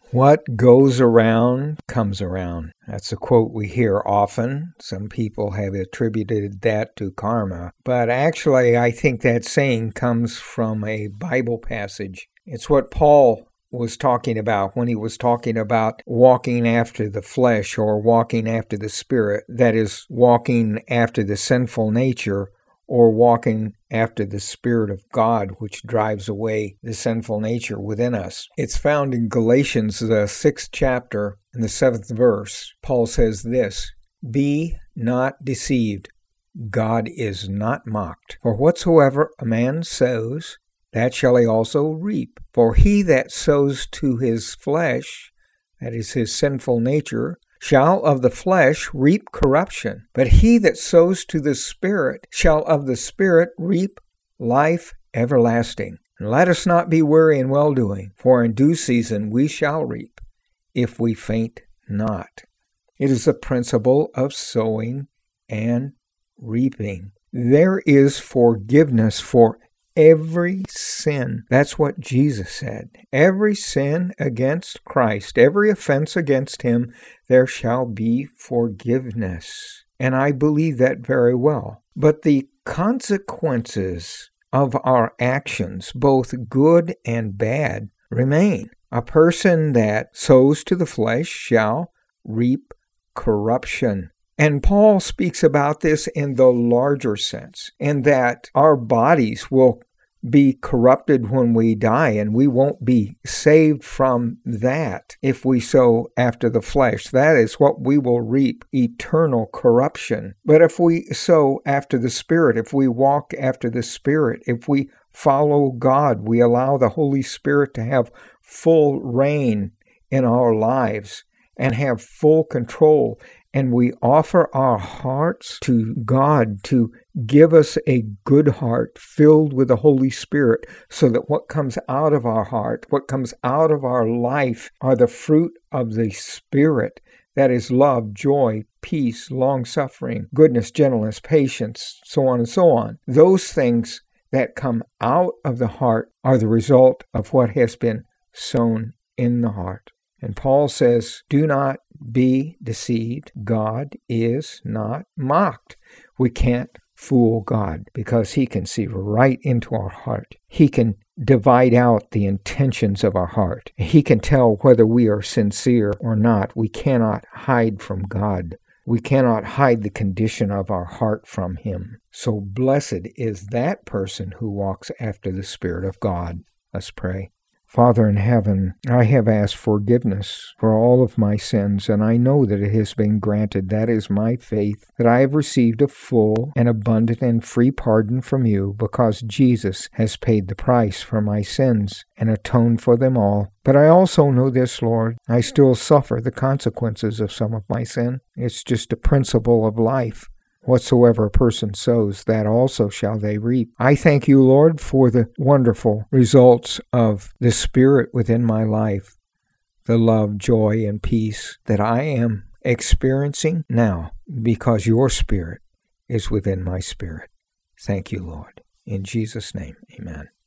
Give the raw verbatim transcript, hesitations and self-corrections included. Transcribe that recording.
What goes around comes around. That's a quote we hear often. Some people have attributed that to karma. But actually, I think that saying comes from a Bible passage. It's what Paul was talking about when he was talking about walking after the flesh or walking after the spirit. That is, walking after the sinful nature or walking after the Spirit of God, which drives away the sinful nature within us. It's found in Galatians, the sixth chapter, in the seventh verse. Paul says this, "Be not deceived, God is not mocked. For whatsoever a man sows, that shall he also reap. For he that sows to his flesh, that is his sinful nature, shall of the flesh reap corruption, but he that sows to the Spirit shall of the Spirit reap life everlasting. And let us not be weary in well-doing, for in due season we shall reap, if we faint not." It is the principle of sowing and reaping. There is forgiveness for every sin. That's what Jesus said. Every sin against Christ, every offense against him, there shall be forgiveness. And I believe that very well. But the consequences of our actions, both good and bad, remain. A person that sows to the flesh shall reap corruption. And Paul speaks about this in the larger sense, in that our bodies will be corrupted when we die, and we won't be saved from that if we sow after the flesh. That is what we will reap, eternal corruption. But if we sow after the Spirit, if we walk after the Spirit, if we follow God, we allow the Holy Spirit to have full reign in our lives and have full control, and we offer our hearts to God to give us a good heart filled with the Holy Spirit, so that what comes out of our heart, what comes out of our life, are the fruit of the Spirit. That is love, joy, peace, long-suffering, goodness, gentleness, patience, so on and so on. Those things that come out of the heart are the result of what has been sown in the heart. And Paul says, do not be deceived. God is not mocked. We can't fool God because he can see right into our heart. He can divide out the intentions of our heart. He can tell whether we are sincere or not. We cannot hide from God. We cannot hide the condition of our heart from him. So blessed is that person who walks after the Spirit of God. Let's pray. Father in heaven, I have asked forgiveness for all of my sins, and I know that it has been granted. That is my faith, that I have received a full and abundant and free pardon from you, because Jesus has paid the price for my sins and atoned for them all. But I also know this, Lord, I still suffer the consequences of some of my sin. It's just a principle of life. Whatsoever a person sows, that also shall they reap. I thank you, Lord, for the wonderful results of the Spirit within my life, the love, joy, and peace that I am experiencing now, because your Spirit is within my spirit. Thank you, Lord. In Jesus' name, amen.